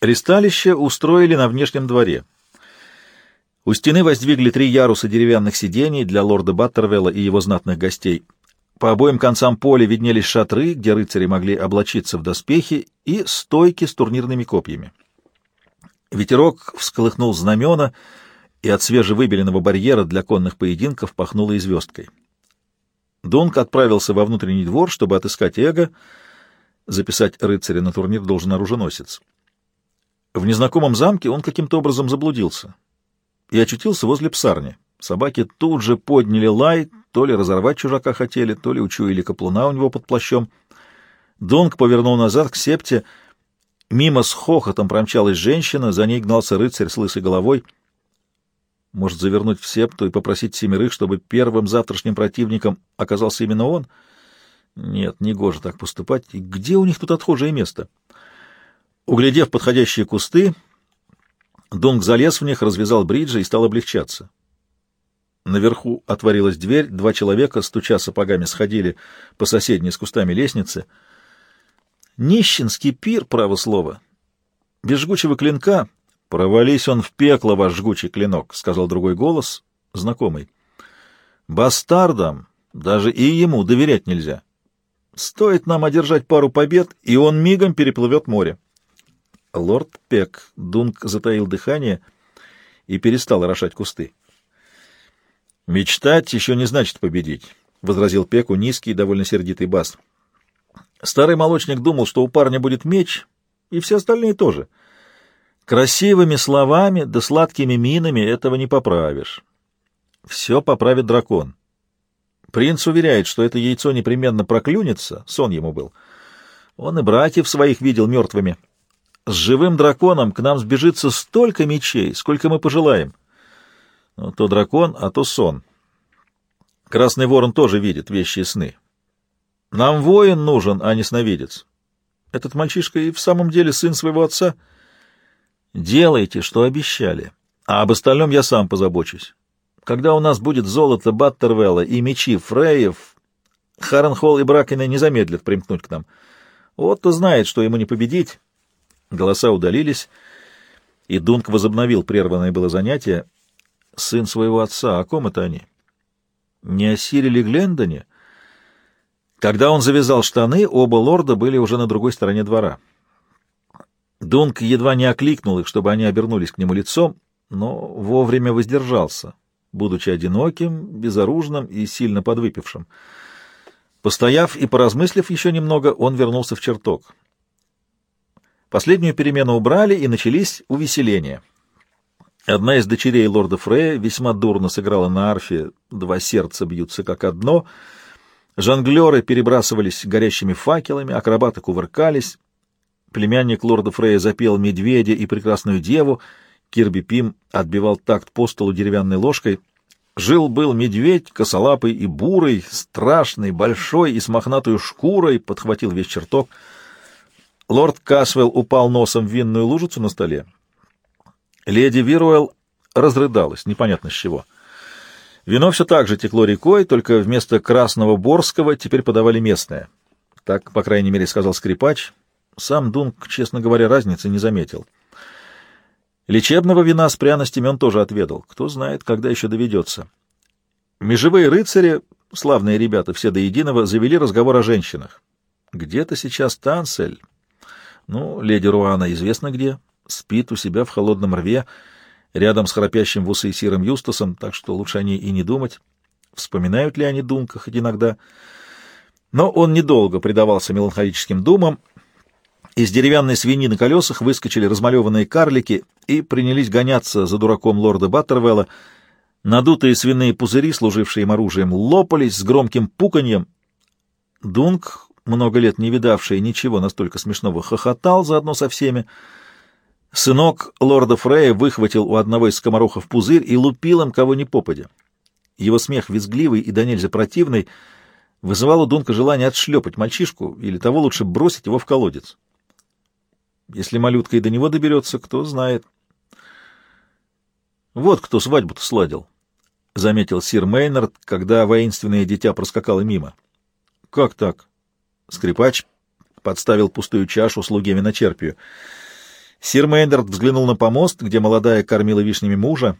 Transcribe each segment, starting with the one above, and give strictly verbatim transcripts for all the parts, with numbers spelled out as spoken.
Ристалище устроили на внешнем дворе. У стены воздвигли три яруса деревянных сидений для лорда Баттервелла и его знатных гостей. По обоим концам поля виднелись шатры, где рыцари могли облачиться в доспехи, и стойки с турнирными копьями. Ветерок всколыхнул знамена, и от свежевыбеленного барьера для конных поединков пахнуло и звездкой. Дунк отправился во внутренний двор, чтобы отыскать эго. Записать рыцаря на турнир должен оруженосец. В незнакомом замке он каким-то образом заблудился и очутился возле псарни. Собаки тут же подняли лай, то ли разорвать чужака хотели, то ли учуяли каплуна у него под плащом. Дунк повернул назад к септе. Мимо с хохотом промчалась женщина, за ней гнался рыцарь с лысой головой. Может, завернуть в септу и попросить семерых, чтобы первым завтрашним противником оказался именно он? Нет, негоже так поступать. И где у них тут отхожее место? Углядев подходящие кусты, Дунк залез в них, развязал бриджи и стал облегчаться. Наверху отворилась дверь, два человека, стуча сапогами, сходили по соседней с кустами лестнице. Нищенский пир, право слово. Без жгучего клинка. «Провались он в пекло, ваш жгучий клинок», — сказал другой голос, знакомый. «Бастардам даже и ему доверять нельзя. Стоит нам одержать пару побед, и он мигом переплывет море». Лорд Пек. Дунк затаил дыхание и перестал орошать кусты. «Мечтать еще не значит победить», — возразил Пеку низкий, довольно сердитый бас. Старый молочник думал, что у парня будет меч, и все остальные тоже. Красивыми словами да сладкими минами этого не поправишь. Все поправит дракон. Принц уверяет, что это яйцо непременно проклюнется, сон ему был. Он и братьев своих видел мертвыми. С живым драконом к нам сбежится столько мечей, сколько мы пожелаем. Но то дракон, а то сон. Красный ворон тоже видит вещи и сны. Нам воин нужен, а не сновидец. Этот мальчишка и в самом деле сын своего отца. Делайте, что обещали, а об остальном я сам позабочусь. Когда у нас будет золото Баттервелла и мечи Фреев, Харренхолл и Бракены не замедлят примкнуть к нам. Отто знает, что ему не победить». Голоса удалились, и Дунк возобновил прерванное было занятие. Сын своего отца, о ком это они? Не о Сириле Глендоне? Когда он завязал штаны, оба лорда были уже на другой стороне двора. Дунк едва не окликнул их, чтобы они обернулись к нему лицом, но вовремя воздержался, будучи одиноким, безоружным и сильно подвыпившим. Постояв и поразмыслив еще немного, он вернулся в чертог. Последнюю перемену убрали, и начались увеселения. Одна из дочерей лорда Фрея весьма дурно сыграла на арфе «Два сердца бьются как одно». Жонглеры перебрасывались горящими факелами, акробаты кувыркались. Племянник лорда Фрея запел «Медведя» и «Прекрасную деву». Кирби Пим отбивал такт по столу деревянной ложкой. «Жил-был медведь, косолапый и бурый, страшный, большой и с мохнатую шкурой», — подхватил весь чертог. Лорд Касвелл упал носом в винную лужицу на столе. Леди Вируэлл разрыдалась, непонятно с чего. Вино все так же текло рекой, только вместо красного борского теперь подавали местное. Так, по крайней мере, сказал скрипач. Сам Дунк, честно говоря, разницы не заметил. Лечебного вина с пряностями он тоже отведал. Кто знает, когда еще доведется. Межевые рыцари, славные ребята, все до единого, завели разговор о женщинах. Где-то сейчас Тансель. Ну, леди Руана известно где. Спит у себя в холодном рве, рядом с храпящим в усы сиром Юстасом, так что лучше о ней и не думать. Вспоминают ли они Дунка хоть иногда? Но он недолго предавался меланхолическим думам. Из деревянной свиньи на колесах выскочили размалеванные карлики и принялись гоняться за дураком лорда Баттервелла. Надутые свиные пузыри, служившие им оружием, лопались с громким пуканьем. Дунк, много лет не видавший ничего настолько смешного, хохотал заодно со всеми. Сынок лорда Фрея выхватил у одного из скоморохов пузырь и лупил им кого ни попадя. Его смех, визгливый и до нельзя противный, вызывал у Дунка желание отшлепать мальчишку или того лучше бросить его в колодец. Если малютка и до него доберется, кто знает. Вот кто свадьбу-то сладил, — заметил сир Мейнард, когда воинственное дитя проскакало мимо. — Как так? — скрипач подставил пустую чашу слуге виночерпию. Сир Мейнард взглянул на помост, где молодая кормила вишнями мужа.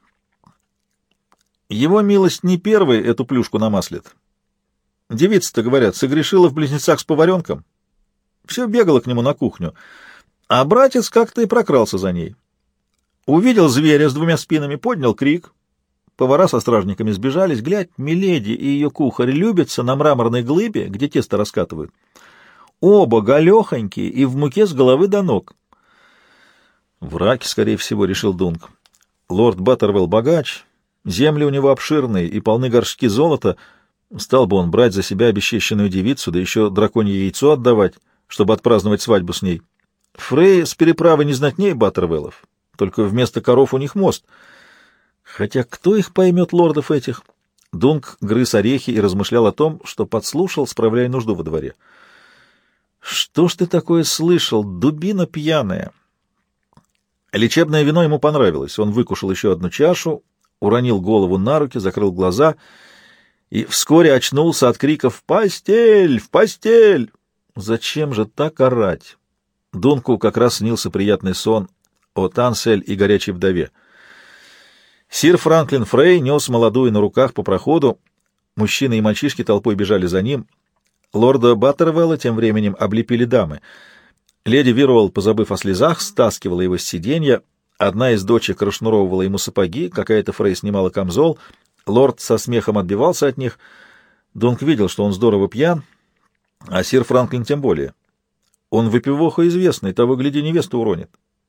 Его милость не первый эту плюшку намаслит. Девица-то, говорят, согрешила в близнецах с поваренком. Все бегала к нему на кухню, а братец как-то и прокрался за ней. Увидел зверя с двумя спинами, поднял крик. Повара со стражниками сбежались. Глядь, миледи и ее кухарь любятся на мраморной глыбе, где тесто раскатывают. Оба голехонькие и в муке с головы до ног. Враки, скорее всего, решил Дунк. Лорд Баттервелл богач, земли у него обширные и полны горшки золота. Стал бы он брать за себя обесчещенную девицу, да еще драконье яйцо отдавать, чтобы отпраздновать свадьбу с ней. Фрей с переправы не знатней Баттервеллов, только вместо коров у них мост. Хотя кто их поймет, лордов этих? Дунк грыз орехи и размышлял о том, что подслушал, справляя нужду во дворе. Что ж ты такое слышал, дубина пьяная? Лечебное вино ему понравилось. Он выкушал еще одну чашу, уронил голову на руки, закрыл глаза и вскоре очнулся от криков «В постель! В постель!». Зачем же так орать? Дунку как раз снился приятный сон о Тансель и горячей вдове. Сир Франклин Фрей нес молодую на руках по проходу. Мужчины и мальчишки толпой бежали за ним. Лорда Баттервелла тем временем облепили дамы. Леди Вируэлл, позабыв о слезах, стаскивала его с сиденья. Одна из дочек расшнуровывала ему сапоги, какая-то Фрей снимала камзол. Лорд со смехом отбивался от них. Дунк видел, что он здорово пьян, а сир Франклин тем более. Он выпивоха известный, того, гляди, невесту уронит.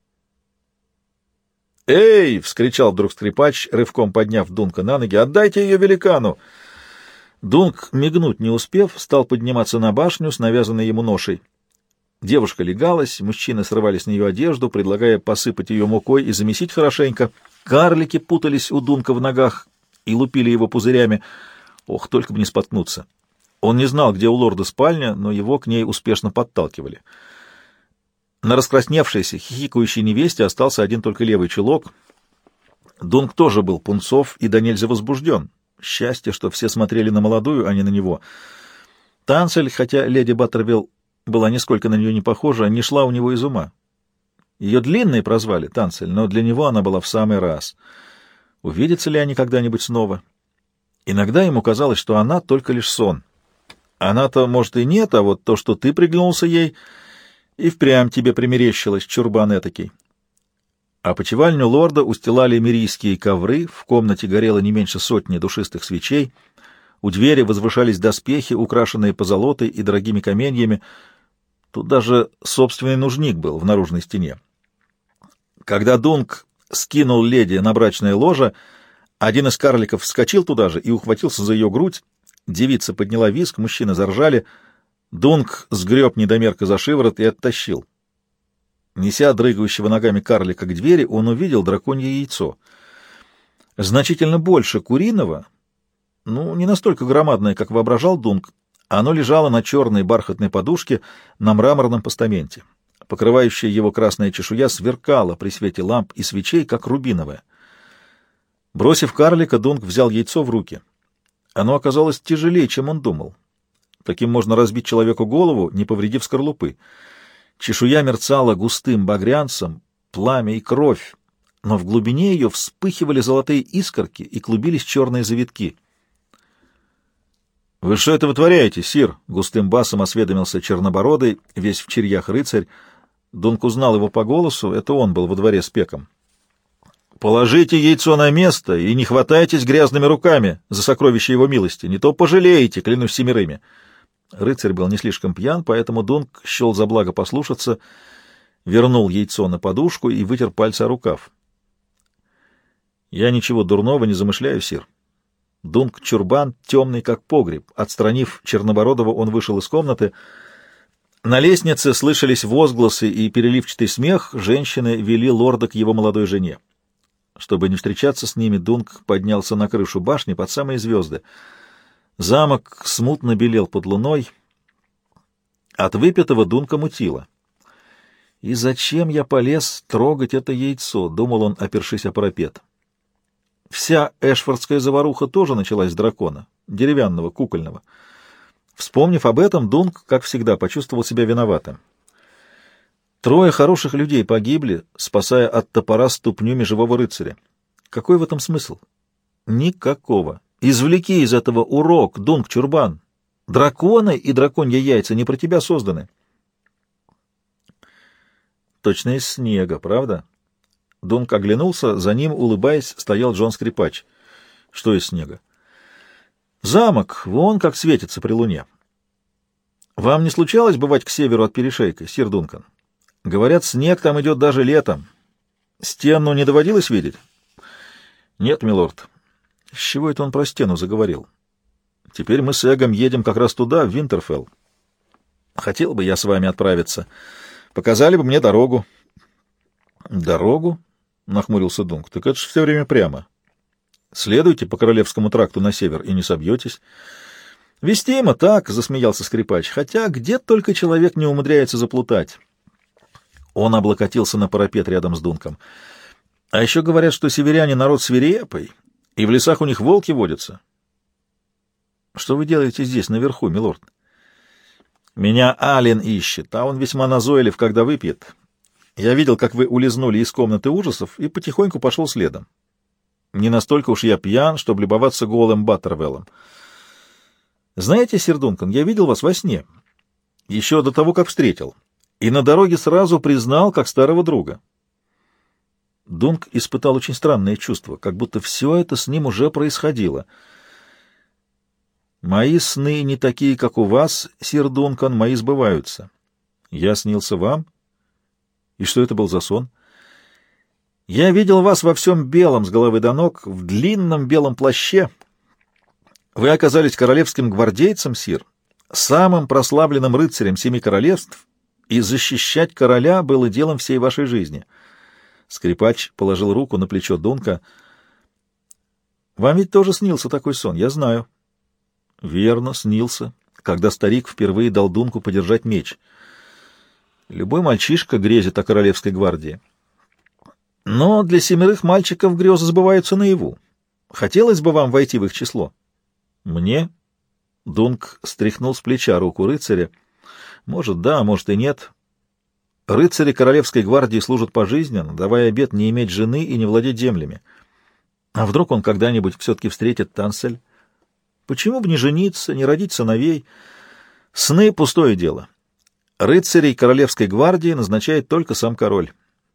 «Эй!» — вскричал вдруг скрипач, рывком подняв Дунка на ноги. «Отдайте ее великану!» Дунк, мигнуть не успев, стал подниматься на башню с навязанной ему ношей. Девушка легалась, мужчины срывали с нее одежду, предлагая посыпать ее мукой и замесить хорошенько. Карлики путались у Дунка в ногах и лупили его пузырями. Ох, только бы не споткнуться. Он не знал, где у лорда спальня, но его к ней успешно подталкивали. На раскрасневшейся, хихикающей невесте остался один только левый чулок. Дунк тоже был пунцов и до нельзя возбужден. Счастье, что все смотрели на молодую, а не на него. Танцель, хотя леди Баттервилл была нисколько на нее не похожа, не шла у него из ума. Ее длинной прозвали Танцель, но для него она была в самый раз. Увидятся ли они когда-нибудь снова? Иногда ему казалось, что она только лишь сон. Она-то, может, и нет, а вот то, что ты приглянулся ей, и впрямь тебе примерещилось, чурбан этакий. А почевальню лорда устилали мирийские ковры, в комнате горело не меньше сотни душистых свечей, у двери возвышались доспехи, украшенные позолотой и дорогими каменьями. Тут даже собственный нужник был в наружной стене. Когда Дунк скинул леди на брачное ложе, один из карликов вскочил туда же и ухватился за ее грудь. Девица подняла визг, мужчины заржали. Дунк сгреб недомерка за шиворот и оттащил. Неся дрыгающего ногами карлика к двери, он увидел драконье яйцо. Значительно больше куриного, ну, не настолько громадное, как воображал Дунк. Оно лежало на черной бархатной подушке на мраморном постаменте. Покрывающая его красная чешуя сверкала при свете ламп и свечей, как рубиновая. Бросив карлика, Дунк взял яйцо в руки. Оно оказалось тяжелее, чем он думал. Таким можно разбить человеку голову, не повредив скорлупы. Чешуя мерцала густым багрянцем, пламя и кровь, но в глубине ее вспыхивали золотые искорки и клубились черные завитки. — Вы что это вытворяете, сир? — густым басом осведомился чернобородый, весь в черьях рыцарь. Дунк узнал его по голосу, это он был во дворе с Пеком. — Положите яйцо на место и не хватайтесь грязными руками за сокровище его милости, не то пожалеете, клянусь семерыми. Рыцарь был не слишком пьян, поэтому Дунк счел за благо послушаться, вернул яйцо на подушку и вытер пальцы о рукав. — Я ничего дурного не замышляю, сир. Дунк чурбан, темный как погреб. Отстранив Чернобородова, он вышел из комнаты. На лестнице слышались возгласы и переливчатый смех. Женщины вели лорда к его молодой жене. Чтобы не встречаться с ними, Дунк поднялся на крышу башни под самые звезды. Замок смутно белел под луной. От выпитого Дунка мутило. «И зачем я полез трогать это яйцо?» — думал он, опершись о парапет. Вся эшфордская заваруха тоже началась с дракона, деревянного, кукольного. Вспомнив об этом, Дунк, как всегда, почувствовал себя виноватым. Трое хороших людей погибли, спасая от топора ступню межевого рыцаря. Какой в этом смысл? Никакого. Извлеки из этого урок, Дунк Чурбан. Драконы и драконьи яйца не про тебя созданы. Точно из снега, правда? Дунк оглянулся, за ним, улыбаясь, стоял Джон Скрипач. Что из снега? Замок, вон как светится при луне. Вам не случалось бывать к северу от перешейка, сир Дункан? Говорят, снег там идет даже летом. Стену не доводилось видеть? Нет, милорд. С чего это он про стену заговорил? Теперь мы с Эгом едем как раз туда, в Винтерфелл. Хотел бы я с вами отправиться. Показали бы мне дорогу. Дорогу? Нахмурился Дунк. Так это же все время прямо. Следуйте по Королевскому тракту на север и не собьетесь. Вестимо так, засмеялся Скрипач, хотя где только человек не умудряется заплутать. Он облокотился на парапет рядом с Дунком. А еще говорят, что северяне народ свирепый, и в лесах у них волки водятся. Что вы делаете здесь, наверху, милорд? Меня Ален ищет, а он весьма назойлив, когда выпьет. Я видел, как вы улизнули из комнаты ужасов, и потихоньку пошел следом. Не настолько уж я пьян, чтобы любоваться голым Баттервеллом. Знаете, сир Дункан, я видел вас во сне, еще до того, как встретил, и на дороге сразу признал, как старого друга. Дунк испытал очень странное чувство, как будто все это с ним уже происходило. «Мои сны не такие, как у вас, сир Дункан, мои сбываются. Я снился вам? И что это был за сон? Я видел вас во всем белом с головы до ног, в длинном белом плаще. Вы оказались королевским гвардейцем, сир, самым прославленным рыцарем семи королевств, и защищать короля было делом всей вашей жизни». Скрипач положил руку на плечо Дунка. «Вам ведь тоже снился такой сон, я знаю». «Верно, снился, когда старик впервые дал Дунку подержать меч. Любой мальчишка грезит о королевской гвардии. Но для семерых мальчиков грезы сбываются наяву. Хотелось бы вам войти в их число?» «Мне?» — Дунк стряхнул с плеча руку рыцаря. «Может, да, может и нет. Рыцари королевской гвардии служат пожизненно, давая обет не иметь жены и не владеть землями. А вдруг он когда-нибудь все-таки встретит Тансель? Почему бы не жениться, не родить сыновей? Сны — пустое дело. Рыцарей королевской гвардии назначает только сам король».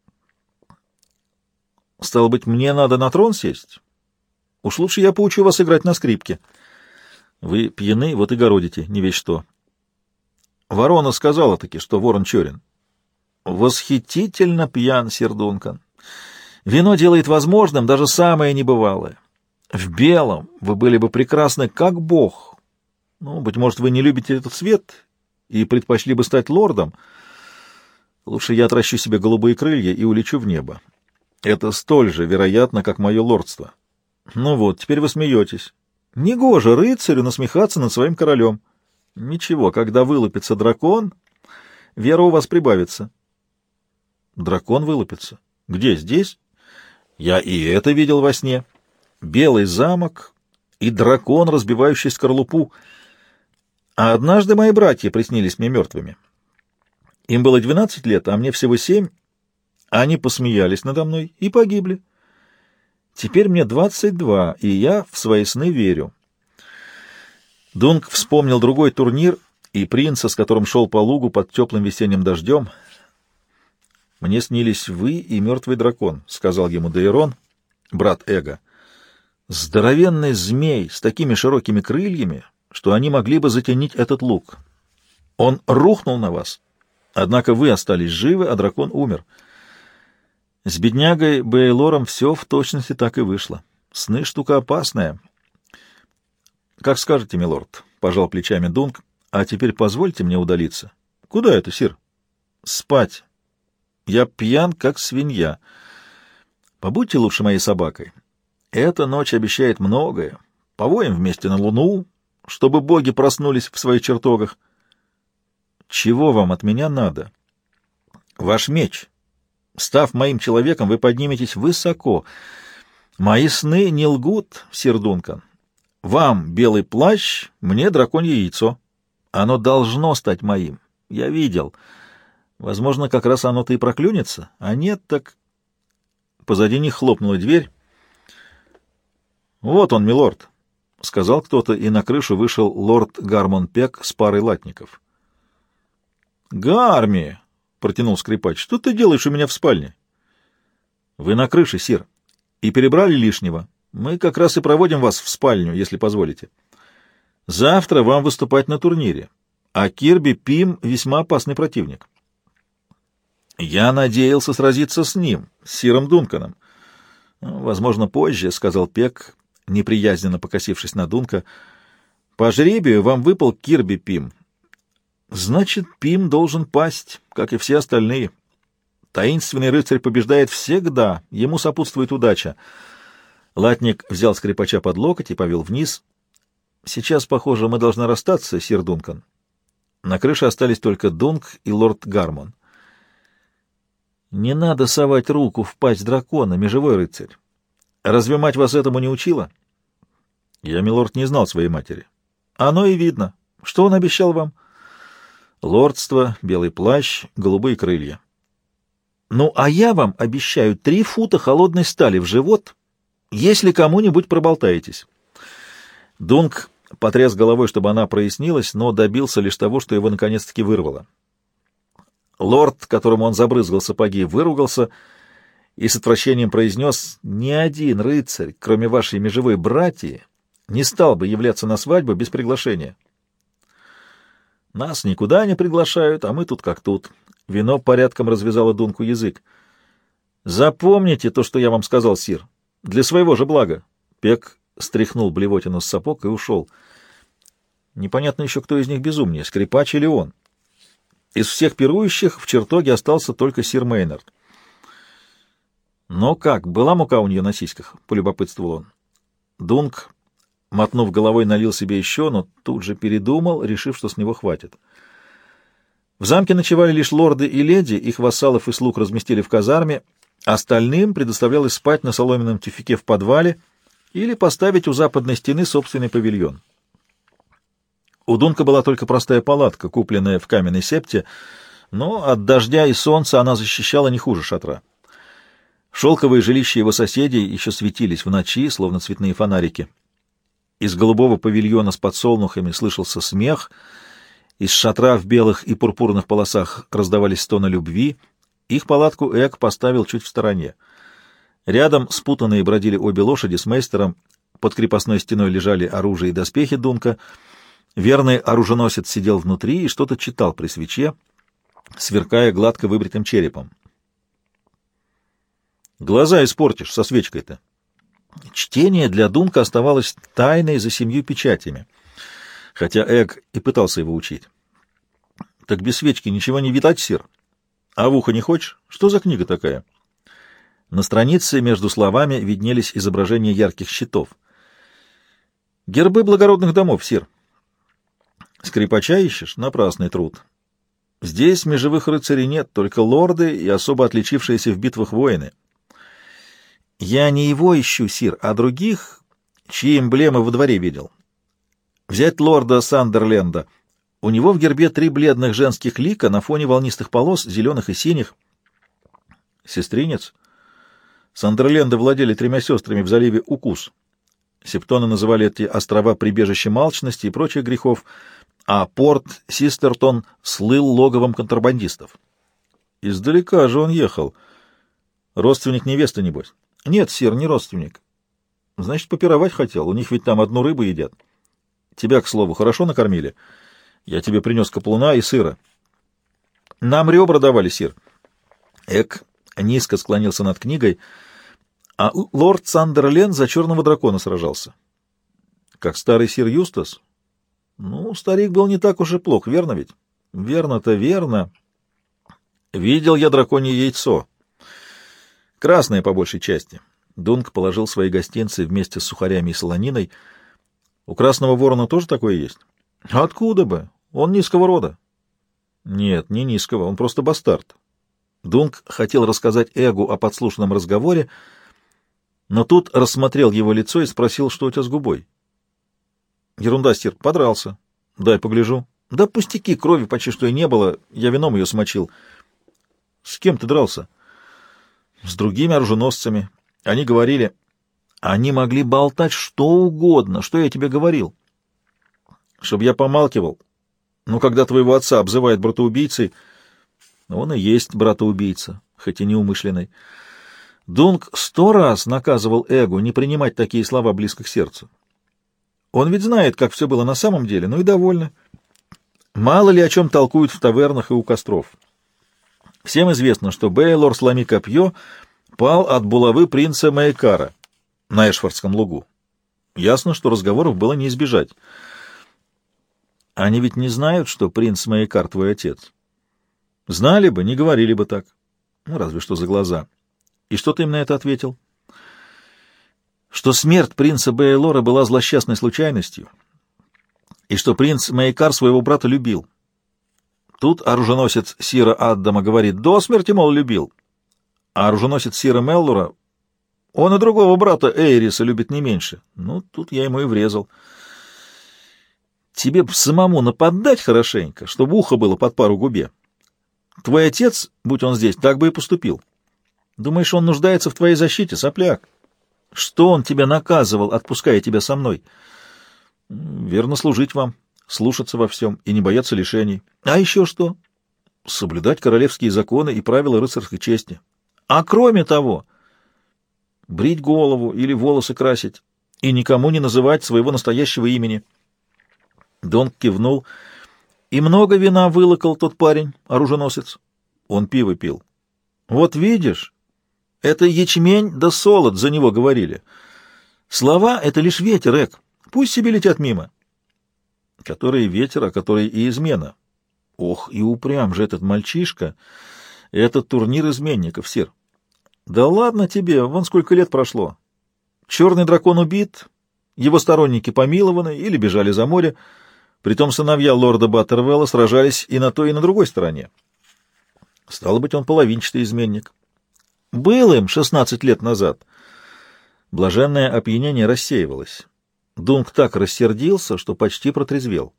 «Стало быть, мне надо на трон сесть? Уж лучше я поучу вас играть на скрипке». «Вы пьяны, вот и городите, не весь что». Ворона сказала-таки, что ворон черен. «Восхитительно пьян, сир Дункан. Вино делает возможным даже самое небывалое. В белом вы были бы прекрасны, как бог. Ну, быть может, вы не любите этот цвет и предпочли бы стать лордом. Лучше я отращу себе голубые крылья и улечу в небо. Это столь же вероятно, как мое лордство. Ну вот, теперь вы смеетесь. Негоже рыцарю насмехаться над своим королем. Ничего, когда вылупится дракон, вера у вас прибавится». «Дракон вылупится? Где, здесь?» «Я и это видел во сне. Белый замок и дракон, разбивающий скорлупу. А однажды мои братья приснились мне мертвыми. Им было двенадцать лет, а мне всего семь. Они посмеялись надо мной и погибли. Теперь мне двадцать два, и я в свои сны верю». Дунк вспомнил другой турнир и принца, с которым шел по лугу под теплым весенним дождем. «Мне снились вы и мертвый дракон», — сказал ему Дейрон, брат Эга. «Здоровенный змей с такими широкими крыльями, что они могли бы затенить этот луг. Он рухнул на вас, однако вы остались живы, а дракон умер. С беднягой Бейлором все в точности так и вышло. Сны — штука опасная». «Как скажете, милорд», — пожал плечами Дунк. «А теперь позвольте мне удалиться». «Куда это, сир?» «Спать. Я пьян, как свинья. Побудьте лучше моей собакой. Эта ночь обещает многое. Повоем вместе на луну, чтобы боги проснулись в своих чертогах». «Чего вам от меня надо?» «Ваш меч. Став моим человеком, вы подниметесь высоко. Мои сны не лгут, сир Дункан. Вам белый плащ, мне драконье яйцо. Оно должно стать моим. Я видел. Возможно, как раз оно-то и проклюнется, а нет, так... Позади них хлопнула дверь. «Вот он, милорд», — сказал кто-то, и на крышу вышел лорд Гармон Пек с парой латников. «Гарми!» — протянул скрипач. «Что ты делаешь у меня в спальне?» «Вы на крыше, сир, и перебрали лишнего. Мы как раз и проводим вас в спальню, если позволите. Завтра вам выступать на турнире, а Кирби Пим — весьма опасный противник». «Я надеялся сразиться с ним, с сиром Дунканом». «Возможно, позже», — сказал Пек, неприязненно покосившись на Дунка. «По жребию вам выпал Кирби Пим. Значит, Пим должен пасть, как и все остальные. Таинственный рыцарь побеждает всегда, ему сопутствует удача». Латник взял скрипача под локоть и повел вниз. «Сейчас, похоже, мы должны расстаться, сир Дункан». На крыше остались только Дунк и лорд Гармон. «Не надо совать руку в пасть дракона, межевой рыцарь. Разве мать вас этому не учила?» «Я, милорд, не знал своей матери». «Оно и видно. Что он обещал вам?» «Лордство, белый плащ, голубые крылья». «Ну, а я вам обещаю три фута холодной стали в живот, если кому-нибудь проболтаетесь». Дунк потряс головой, чтобы она прояснилась, но добился лишь того, что его наконец-таки вырвало. Лорд, которому он забрызгал сапоги, выругался и с отвращением произнес: «Ни один рыцарь, кроме вашей межевой братьи, не стал бы являться на свадьбу без приглашения». «Нас никуда не приглашают, а мы тут как тут». Вино порядком развязало Дунку язык. «Запомните то, что я вам сказал, сир, для своего же блага». Пек стряхнул блевотину с сапог и ушел. Непонятно еще, кто из них безумнее, скрипач или он. Из всех пирующих в чертоге остался только сир Мейнард. «Но как, была мука у нее на сиськах?» — полюбопытствовал он. Дунк, мотнув головой, налил себе еще, но тут же передумал, решив, что с него хватит. В замке ночевали лишь лорды и леди, их вассалов и слуг разместили в казарме, остальным предоставлялось спать на соломенном тюфяке в подвале или поставить у западной стены собственный павильон. У Дунка была только простая палатка, купленная в каменной септе, но от дождя и солнца она защищала не хуже шатра. Шелковые жилища его соседей еще светились в ночи, словно цветные фонарики. Из голубого павильона с подсолнухами слышался смех, из шатра в белых и пурпурных полосах раздавались стоны любви. Их палатку Эк поставил чуть в стороне. Рядом спутанные бродили обе лошади с мейстером, под крепостной стеной лежали оружие и доспехи Дунка. Верный оруженосец сидел внутри и что-то читал при свече, сверкая гладко выбритым черепом. «Глаза испортишь со свечкой-то». Чтение для Дунка оставалось тайной за семью печатями, хотя Эг и пытался его учить. «Так без свечки ничего не видать, сир? А в ухо не хочешь? Что за книга такая?» На странице между словами виднелись изображения ярких щитов. «Гербы благородных домов, сир». «Скрипача ищешь? Напрасный труд. Здесь межевых рыцарей нет, только лорды и особо отличившиеся в битвах воины». «Я не его ищу, сир, а других, чьи эмблемы во дворе видел. Взять лорда Сандерленда. У него в гербе три бледных женских лика на фоне волнистых полос, зеленых и синих». «Сестринец?» Сандерленды владели тремя сестрами в заливе Укус. Септоны называли эти острова прибежищем алчности и прочих грехов, а порт Систертон слыл логовом контрабандистов. Издалека же он ехал. Родственник невесты, небось? Нет, сир, не родственник. Значит, попировать хотел, у них ведь там одну рыбу едят. Тебя, к слову, хорошо накормили? Я тебе принес каплуна и сыра. Нам ребра давали, сир. Эк низко склонился над книгой, а лорд Сандерленд за черного дракона сражался. Как старый сир Юстас? Ну, старик был не так уж и плох, верно ведь? Верно-то верно. Видел я драконье яйцо. Красное по большей части. Дунк положил свои гостинцы вместе с сухарями и солониной. У красного ворона тоже такое есть? Откуда бы? Он низкого рода. Нет, не низкого, он просто бастард. Дунк хотел рассказать Эгу о подслушанном разговоре, но тут рассмотрел его лицо и спросил, что у тебя с губой. Ерунда, сир, подрался. Дай погляжу. Да пустяки, крови почти что и не было, я вином ее смочил. С кем ты дрался? С другими оруженосцами. Они говорили... Они могли болтать что угодно. Что я тебе говорил? Чтоб я помалкивал. Но когда твоего отца обзывают братоубийцей, он и есть братоубийца, хоть и неумышленный. Дунк сто раз наказывал Эгу не принимать такие слова близко к сердцу. Он ведь знает, как все было на самом деле, ну и довольно. Мало ли о чем толкуют в тавернах и у костров. Всем известно, что Бейлор, сломи копье, пал от булавы принца Маекара на Эшфордском лугу. Ясно, что разговоров было не избежать. Они ведь не знают, что принц Маекар твой отец. Знали бы, не говорили бы так. Ну, разве что за глаза. И что ты им на это ответил? Что смерть принца Бейлора была злосчастной случайностью, и что принц Маекар своего брата любил. Тут оруженосец Сира Аддама говорит: до смерти, мол, любил. А оруженосец Сира Меллора: он и другого брата Эйриса любит не меньше. Ну, тут я ему и врезал. Тебе б самому нападать хорошенько, чтобы ухо было под пару губе. Твой отец, будь он здесь, так бы и поступил. Думаешь, он нуждается в твоей защите, сопляк? Что он тебя наказывал, отпуская тебя со мной? Верно служить вам, слушаться во всем и не бояться лишений. А еще что? Соблюдать королевские законы и правила рыцарской чести. А кроме того, брить голову или волосы красить и никому не называть своего настоящего имени. Дон кивнул. И много вина вылокал тот парень, оруженосец. Он пиво пил. Вот видишь, это ячмень да солод за него говорили. Слова — это лишь ветер, Эк. Пусть себе летят мимо. Который ветер, а который и измена. Ох, и упрям же этот мальчишка. Этот турнир изменников, сир. Да ладно тебе, вон сколько лет прошло. Черный дракон убит, его сторонники помилованы или бежали за море. Притом сыновья лорда Баттервелла сражались и на той, и на другой стороне. Стало быть, он половинчатый изменник. Был им шестнадцать лет назад. Блаженное опьянение рассеивалось. Дунк так рассердился, что почти протрезвел.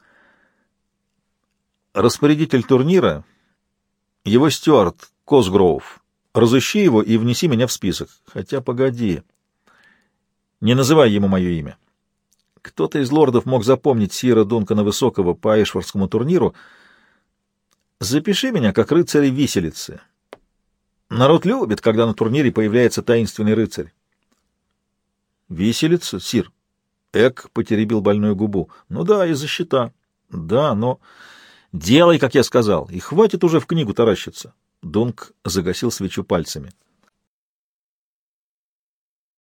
Распорядитель турнира, его стюард Косгроув, разыщи его и внеси меня в список. Хотя, погоди, не называй ему мое имя. Кто-то из лордов мог запомнить Сира Дункана Высокого по Эшфордскому турниру. Запиши меня как рыцаря виселицы. Народ любит, когда на турнире появляется таинственный рыцарь. Виселица, сир? Эк потеребил больную губу. Ну да, из-за щита. Да, но... Делай, как я сказал, и хватит уже в книгу таращиться. Дунк загасил свечу пальцами.